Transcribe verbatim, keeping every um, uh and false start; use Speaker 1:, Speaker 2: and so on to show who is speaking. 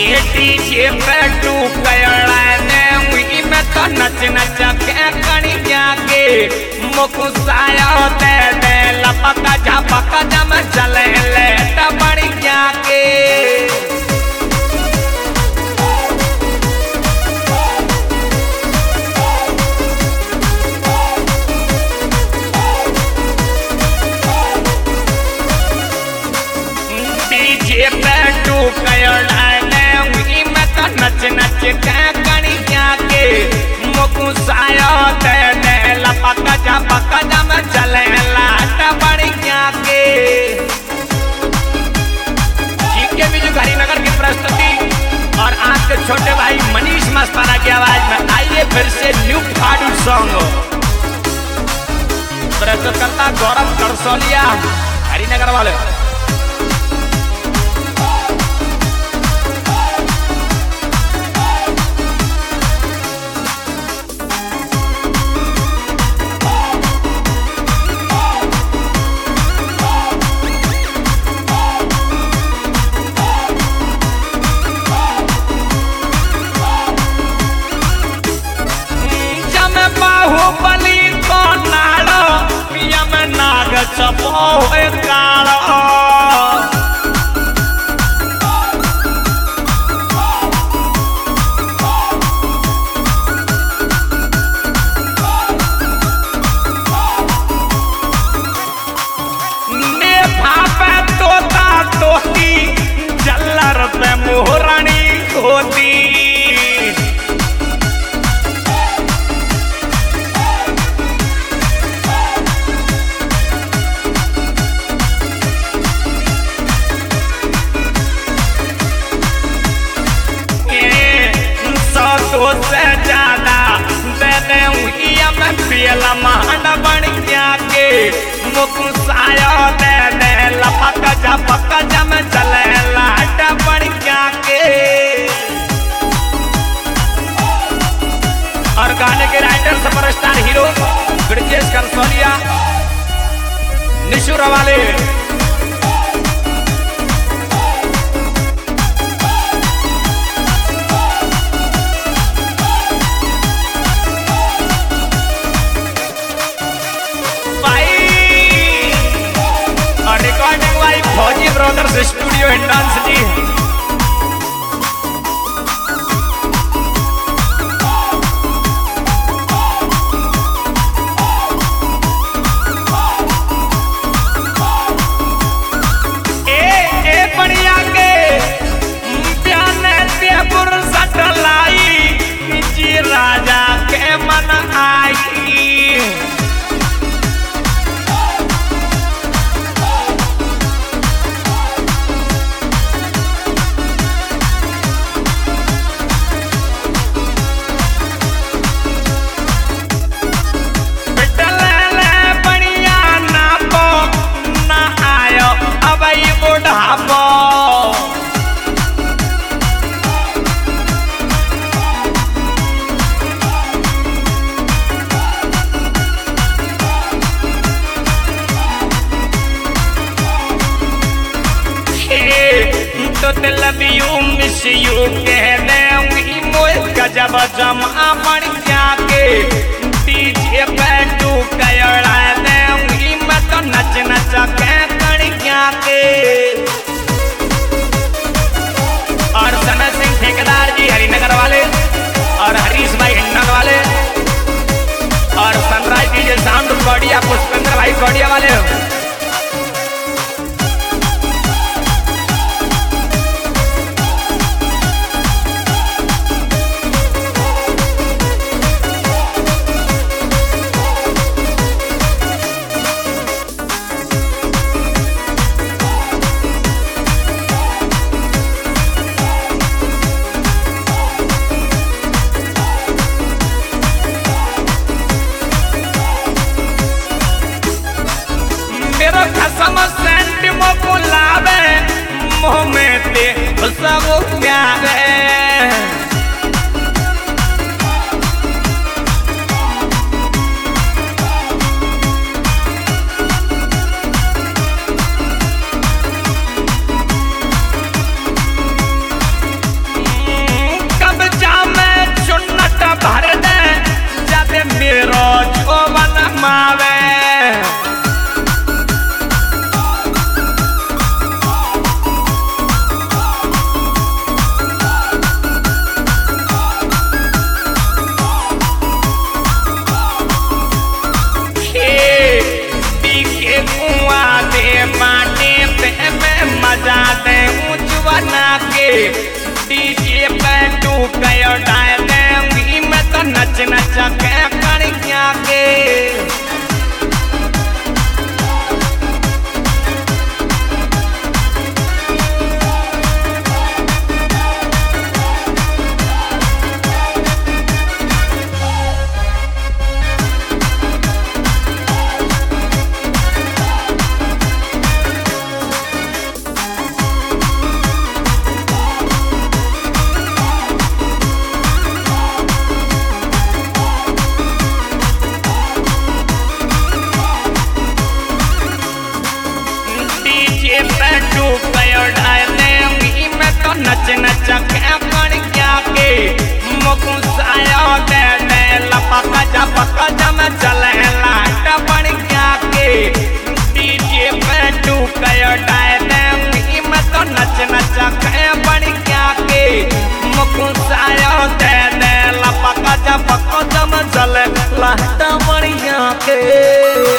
Speaker 1: DJ पे two कयड़ाने हुई में तो नच नच के कणिया के मुकुसाया दे दे लपका झपका जम चले ले टबड़िया के डीजे पे टू कयड़ाने हुई में तो नच नच के कणिया के मुकुसाया दे दे लपका झपका जम चले ला टबड़िया के जीके बीजू हरिनगर की प्रस्तुति और आज के छोटे भाई मनीष मस्ताना की आवाज में आइए फिर से न्यू फाडू सॉन्ग प्रस्तुत करता गौरव करसोलिया हरिनगर वाले। बाहुबली को नाड़ो पिया में नाग चपो काड़ो ने भापे तोता तोती जल्लर पे मोहरानी होती से ज्यादा देने हुई में पियला मान बन गया के मुकुसाया दे दे लपक झपक जम चले लाट बन गया के। और गाने के writer superstar hero Brijesh Karsoliya Nishura वाले फौजी ब्रदर्स स्टूडियो हिंडांस जी ए ए बढ़िया के प्याने ते पुरसत लाई जी राजा के मन आई तो दिल भी यू मिस यू कह दूंगी मोए गजब जमा बन गया के डीजे पे टू कयड़ा दूंगी मैं तो नच नच के कणिया के। और सना सिंह ठेकेदार जी हरिनगर वाले और हरीश भाई हिंडन वाले और sunrise DJ sound Kodiya Pushpendra भाई कोडिया वाले कयो डाय देंगी मैं तो नच नच के कड़िया के बैठू कयो डाय देंगी मैं तो नच नच के कड़िया के मुकुसायो दे दे लपका झपका जम चले लाट बढ़िया के डीजे बैठू कयो डाय देंगी मैं तो नच नच के बढ़िया के मुकुसायो दे दे लपका झपका जम चले लाट बढ़िया के